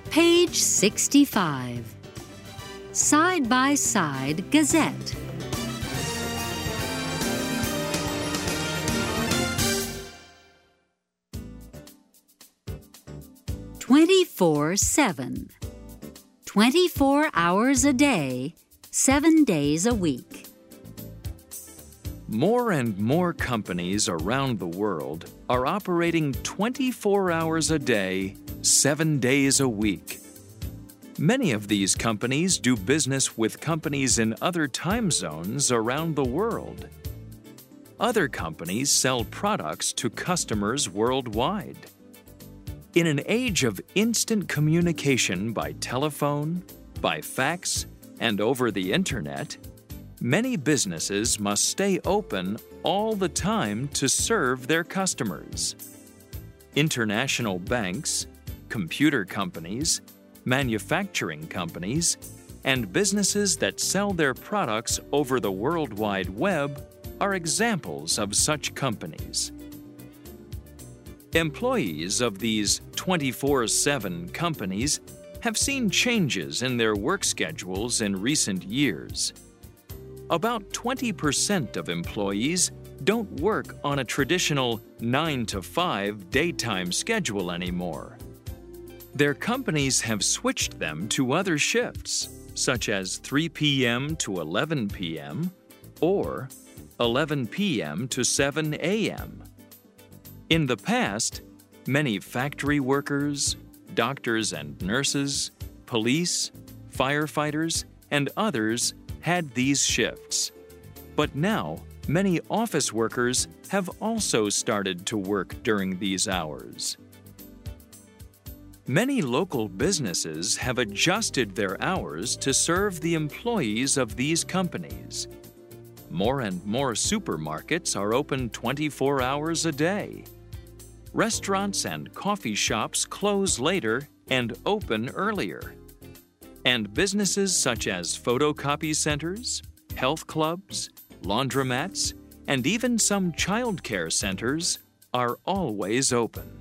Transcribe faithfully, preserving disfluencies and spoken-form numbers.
Page sixty-five. Side-by-Side Gazette. twenty-four seven. twenty-four hours a day, seven days a week. More and more companies around the world are operating twenty-four hours a day, seven days a week. Many of these companies do business with companies in other time zones around the world. Other companies sell products to customers worldwide. In an age of instant communication by telephone, by fax, and over the internet, many businesses must stay open all the time to serve their customers. International banks, computer companies, manufacturing companies, and businesses that sell their products over the World Wide Web are examples of such companies. Employees of these twenty-four seven companies have seen changes in their work schedules in recent years. About twenty percent of employees don't work on a traditional nine to five daytime schedule anymore. Their companies have switched them to other shifts, such as three p m to eleven p m or eleven p m to seven a m In the past, many factory workers, doctors and nurses, police, firefighters, and others had these shifts. But now, many office workers have also started to work during these hours. Many local businesses have adjusted their hours to serve the employees of these companies. More and more supermarkets are open twenty-four hours a day. Restaurants and coffee shops close later and open earlier. And businesses such as photocopy centers, health clubs, laundromats, and even some childcare centers are always open.